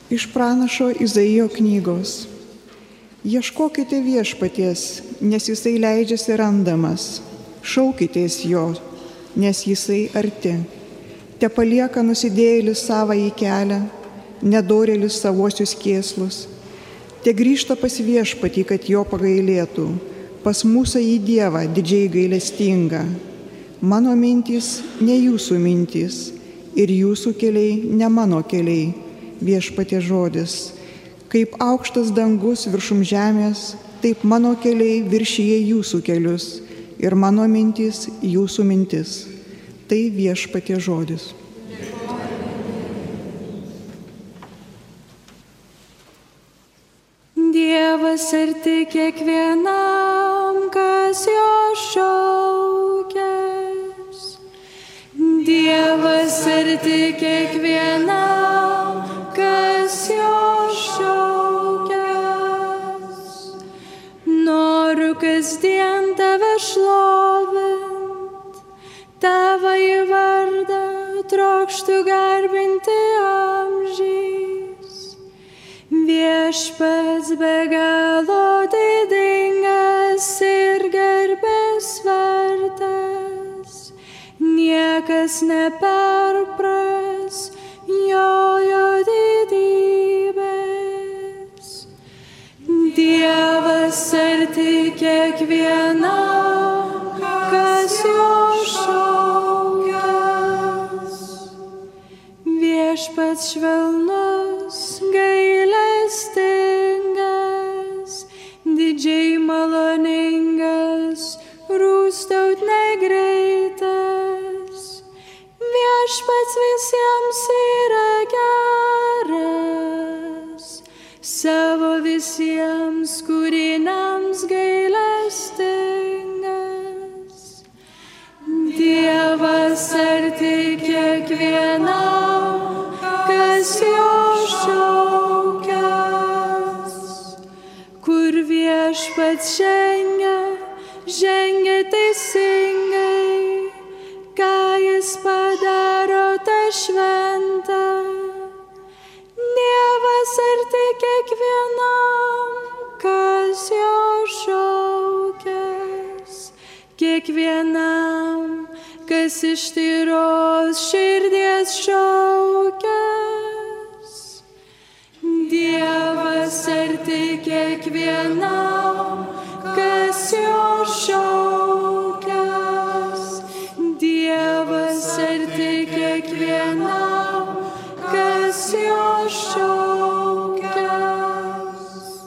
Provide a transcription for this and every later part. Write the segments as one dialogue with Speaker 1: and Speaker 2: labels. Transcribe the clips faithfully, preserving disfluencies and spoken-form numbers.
Speaker 1: Iš pranašo Izaijo knygos. Ieškokite viešpaties, nes jisai leidžiasi randamas. Šaukitės jo, nes jisai arti. Te palieka nusidėjėlis savąjį kelią, nedorėlis savosius kėslus. Te grįžta pas viešpatį, kad jo pagailėtų, pas mūsų į Dievą didžiai gailestingą. Mano mintys ne jūsų mintys ir jūsų keliai ne mano keliai, viešpatie žodis. Kaip aukštas dangus viršum žemės, taip mano keliai viršyje jūsų kelius ir mano mintys jūsų mintis. Tai viešpatie žodis.
Speaker 2: Dievas arti kiekvienam, kas jo šaukės. Dievas arti kiekvienam, kas jo šaukės. Noriu kasdien tave šlovint, tavąjį vardą trokštu garbinti amžiais. Viešpats be galo didingas ir garbės vertas, niekas neperpras jojo didybės. Dievas arti kiekvienam, kas jo šaukias. Viešpats švelnus, gailestingas, didžiai maloningas, rūstaut negreitas. Viešpats visiems yra geras, savo visiems kūriniams gailestingas. Dievas arti kiekvienam, kas jo šaukias. Kur viešpats žengia, žengia teisingai, ką jis padaro, ta šventa. Dievas arti kiekvienam, kas jo šaukias. Kiekvienam, kas iš tyros širdies šaukias. Dievas arti kiekvienam, kas jo šaukias. Dievas arti kiekvienam, kas jo šaukias.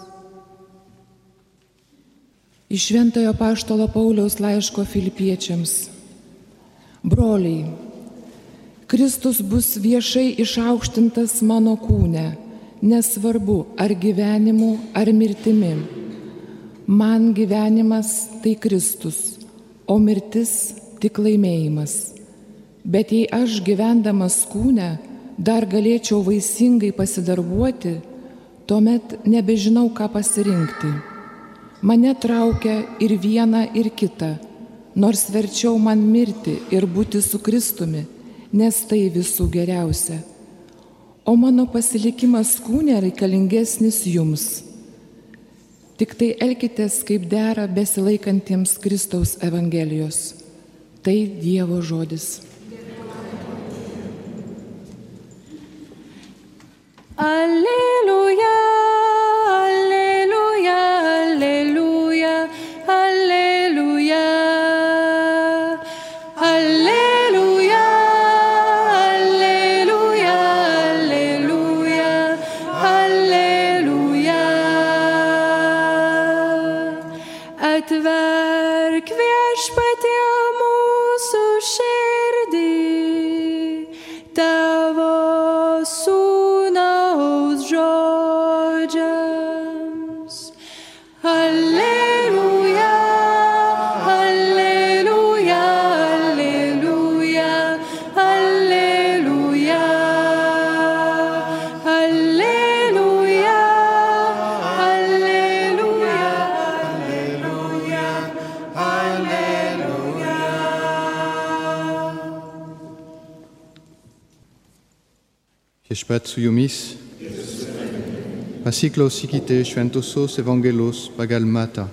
Speaker 3: Iš Šventojo Apaštalo Pauliaus laiško Filipiečiams. Broliai, Kristus bus viešai išaukštintas mano kūne, nesvarbu ar gyvenimu, ar mirtimi. Man gyvenimas tai Kristus, o mirtis tik laimėjimas. Bet jei aš gyvendamas kūne dar galėčiau vaisingai pasidarbuoti, tuomet nebežinau, ką pasirinkti. Mane traukia ir viena, ir kita, nors verčiau man mirti ir būti su Kristumi, nes tai visų geriausia. O mano pasilikimas kūne reikalingesnis jums. Tik tai elkitės kaip dera besilaikantiems Kristaus Evangelijos. Tai Dievo žodis.
Speaker 2: Alleluja, alleluja, alleluja, alleluja. Alleluja, alleluja, alleluja, alleluja. Atverk viešpatie mūsų širdį, tavo sūnaus žodžiams. Alleluja, alleluja, alleluja, alleluja. Alleluja, alleluja, alleluja, alleluja.
Speaker 4: Viešpat su jumis. Pasiklos ikite Schwentosos Evangelos Pagalmata.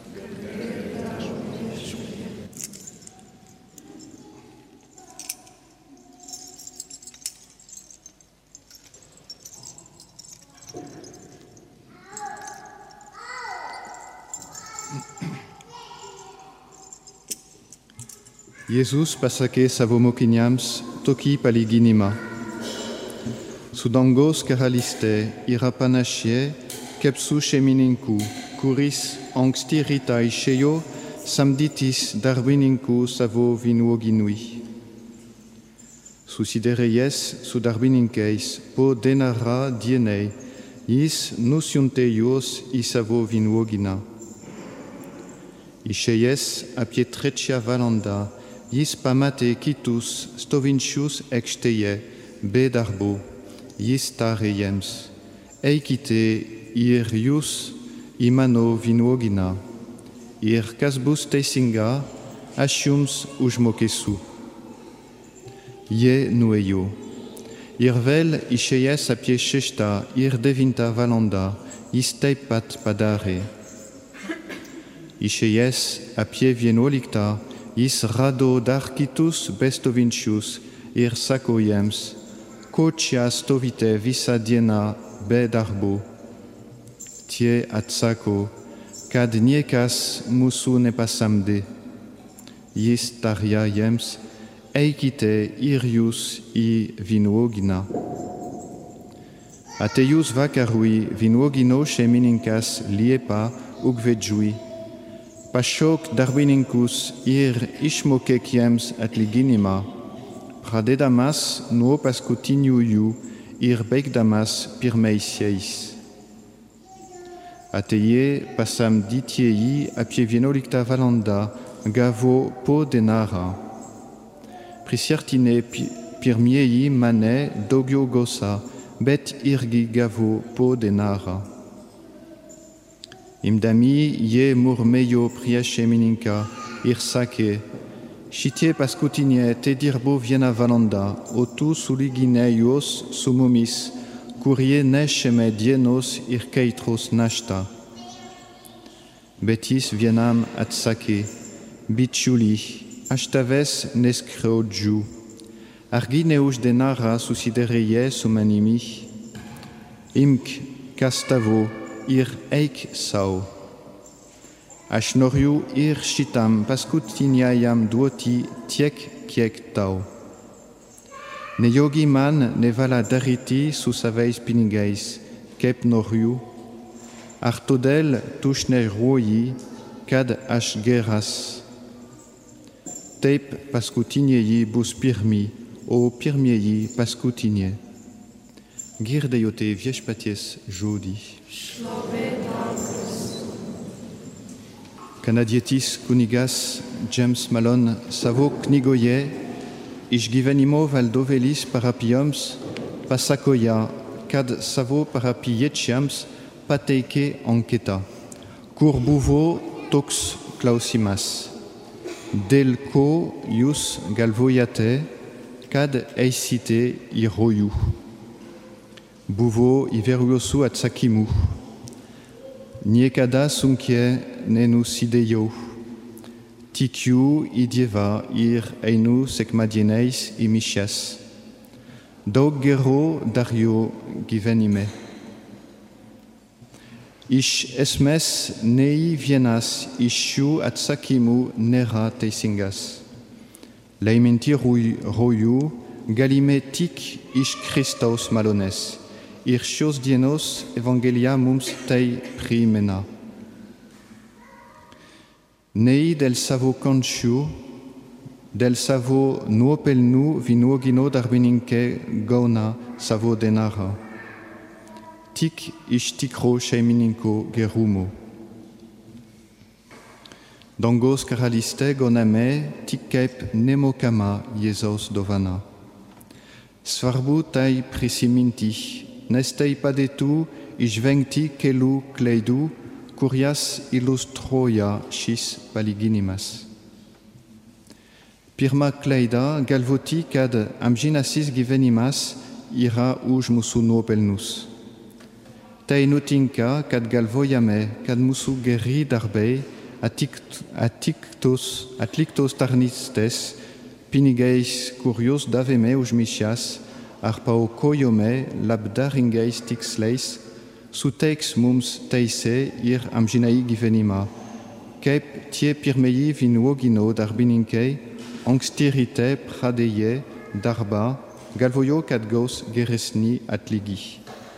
Speaker 4: Iesus pasake savo mokiniams toki paliginima. Sudangos karaliste irapanachie kepsu shemininku kuris angstirita isheyo samditis darbininku savo vinuoginui. Susidereyes sudarbininkeis po denara dienei is nusiunteios isavo vinuogina. Isheyes apietrecia valanda is pamate kitus stovincius exteie bedarbo is tareiems eikite ir ius imano vinuogina ir casbus teisinga asiums ujmokesu ie nueio irvel isheyes apie sheshta ir devinta valanda is teipat padare isheyes apie vienuolikta is rado darkitus bestovincius ir sacoiems cocia stovite visa diena bedarbo tie atsaco cad niekas musu ne passamde is tariaiems eikite irius i vinuogina ateius vacarui vinuogino shemininkas liepa ugvedjui Pashok darbininkus ir ishmokekiems atliginima, pradedamas nuo pascutiniuiu ir beigdamas pirmeisieis. Ateie passam ditiei apie vienolicta valanda gavo po denara. Prisiertine pirmiei mane dogio gosa bet irgi gavo po denara. Imdami ie murmeio priashemininka irsake, shitie pascutinie te dirbo viena valanda, otu suligineios sumumis, curie nesheme dienos irkeitros nashta. Betis vienam atsake, biciuli, ashtaves nescreogiu, argineus denara susidereie sumanimi, imc castavo, ir eik sau. Ashnoriu ir shitam pascutiniaiam duoti tiek kiek tau. Ne yogi man ne vala dariti susaveis pinigeis, kep noriu, artodel tushne roi, cad ashgeras. Teip pascutiniei bus pirmi, o pirmiei pascutinie. Girdeiote viešpaties žodį. Kanadietis kunigas James Malone savo knygoje Išgyvenimo valdovelis parapijams pasakoja, kad savo parapijiečiams pateikė anketą, kur buvo toks klausimas, dėl ko jūs galvojate, kad eisite į rojų. Buvo įvairiausių atsakymų. Niekada sunkiai nenusidėjau. Tikiu į Dievą ir einu sekmadieniais į mišias. Daug gero dariau gyvenime. Iš esmės, nei vienas iš šių atsakymų nėra teisingas. Laiminti rojų galime tik iš Kristaus malonės. Ir šios dienos Evangelia mums tai primena. Nei del savo kančių, del savo nuopelnų vynuogino darbininkai gauna savo denarą. Tik iš tikro šeimininko gerumo. Dangaus karalystė gauname tik kaip nemokama Jėzaus dovana. Svarbu tai prisiminti, nes tai padėtų išvengti kelių klaidų, kurias iliustruoja šis palyginimas. Pirma klaida galvoti, kad amžinasis gyvenimas yra už mūsų nuopelnus. tei nutinka kad galvoiame kad musu geri darbei atictos atlictos tarnistes pinigeis curios daveme usmisias arpao koiome labdaringeis tixleis sutex mums teise ir amginai givenima kep tie pirmei vinuogino darbininkei angstirite pradeie darba galvoio kadgos geresni atligi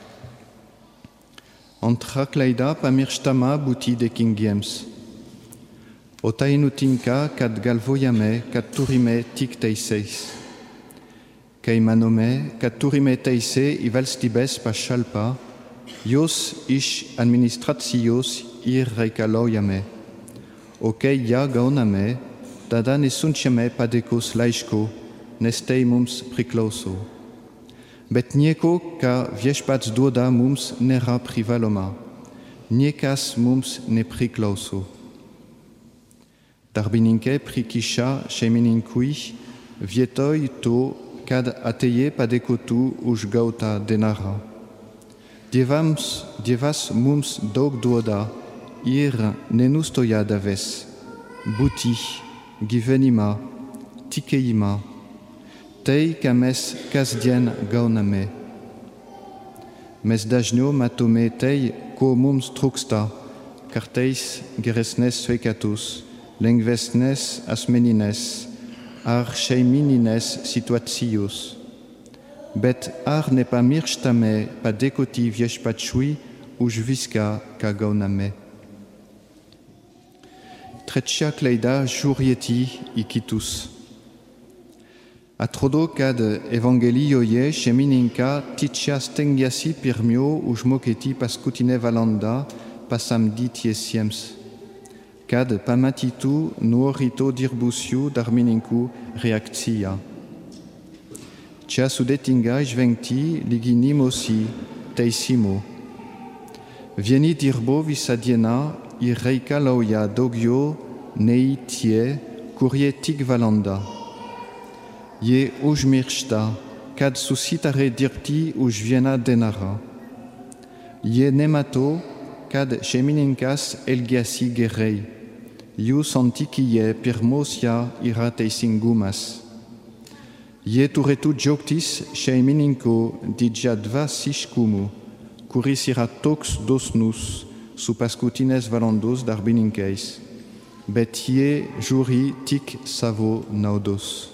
Speaker 4: Antraclaida pamirstama buti de kingiems. Otainutinka kad galvoiame kad turime tik teiseis. Kei manome kad turime teise ivalstibes pa shalpa, ios ish administratios ir recaloiame. Okei ja gaoname, dada nesunciame padecos laisko, nestei mums pricloso. Bet nieko ka viešpats duoda mums nėra privaloma, niekas mums nepriklauso. Darbininkai prikiša šeimininkui vietoj to, kad atėję padėkotų už gautą denarą. Dievams, Dievas mums daug duoda ir nenustoja davės būtį, gyvenimą, tikėjimą. Tai, ką mes kasdien gauname. Mes dažniau matome tai, ko mums trūksta, kartais geresnės sveikatos, lengvesnės asmeninės ar šeimininės situacijos. Bet ar nepamirštame padėkoti viešpačiui už viską, ką gauname. Trečia klaida žiūrėti į kitus. Atrodo kad evangelijoje šeimininka tyčia stengiasi pirmiau užmokėti paskutinę valandą pasamdytiesiems, kad pamatytų nuo ryto dirbusių darbininkų reakciją. Čia sudėtinga žvengti lyginimosi teisimo. Vieni dirbo visą dieną ir reikalauja daugiau nei tie, kurie tik valandą. Jie užmiršta, kad susitarė dirbti už vieną denarą. Jie nemato, kad šeimininkas elgiasi gerai. Jų santykyje pirmosia yra teisingumas. Jie turėtų džiaugtis šeimininko didžiadvasiškumu, kuris yra toks dosnus su paskutinės valandos darbininkais, bet jie žiūri tik savo naudos.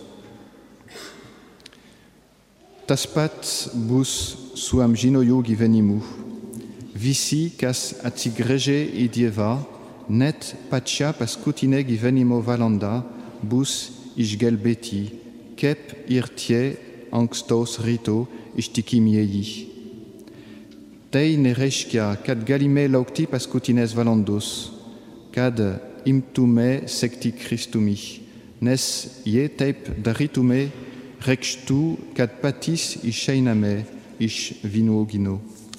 Speaker 4: Tas pats bus su amžinojo gyvenimu. Visi, kas atsigręžia į Dievą, net pačia paskutinė gyvenimo valanda bus išgelbėti, kaip ir tie ankstaus ryto ištikimieji. Tai nereiškia, kad galime laukti paskutinės valandos, kad imtume sekti Kristumi, nes jei taip darytume, reikštų, kad patys išeiname iš vynuogyno.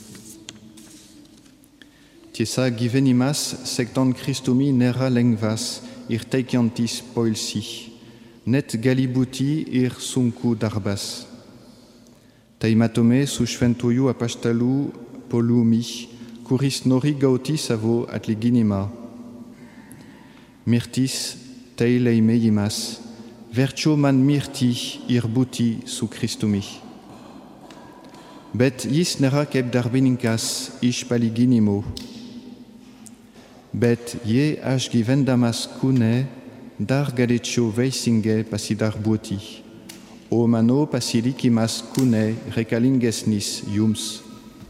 Speaker 4: Tiesa, gyvenimas sektant Kristumi nėra lengvas ir teikiantis poilsį, net gali būti ir sunku darbas. Tai matome su šventuoju apaštalu Pauliumi, kuris nori gauti savo atlyginimą. Mirtis tai laimėjimas. Verčio man mirti ir būti su Kristumi. Bet jis nėra kaip darbininkas iš palyginimo. Bet jei aš gyvendamas kūne, dar galėčiau vaisingai pasidarbuoti, o mano pasilikimas kūne reikalingesnis jums.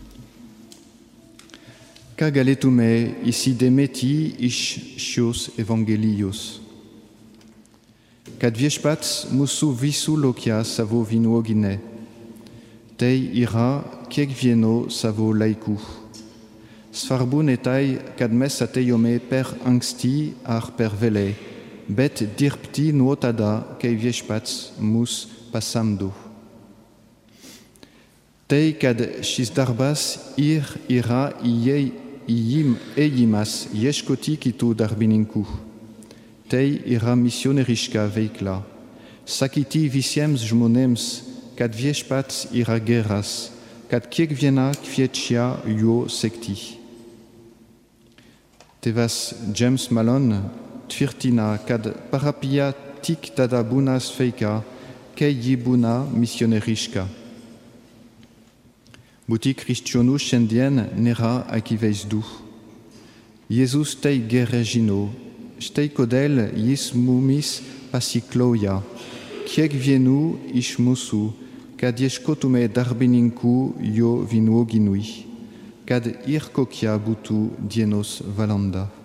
Speaker 4: Ką galėtume įsidėmėti iš šios evangelijos? Kad viešpats mūsų visų laukia savo vynuogyne. Tai yra kiekvieno savo laiku. Svarbu ne tai, kad mes atėjome per anksti ar per vėlai, bet dirbti nuo tada, kai viešpats mus pasamdo. Tai, kad šis darbas ir yra ėjimas ieškoti kitų darbininkų. Tai yra misionieriška veikla. Sakyti visiems žmonėms, kad viešpats yra geras, kad kiekviena kviečia jo sekti. Tėvas James Malone tvirtina, kad parapija tik tada būna sveika, kai ji būna misionieriška. Būti krikščioniu šiandien nėra akivaizdu. Jėzus tai gerai žino, štai kodėl jis mumis pasikloja, kiekvienu iš mūsų, kad ieškotume darbininkų jo vynuogynui, kad ir kokia būtų dienos valanda.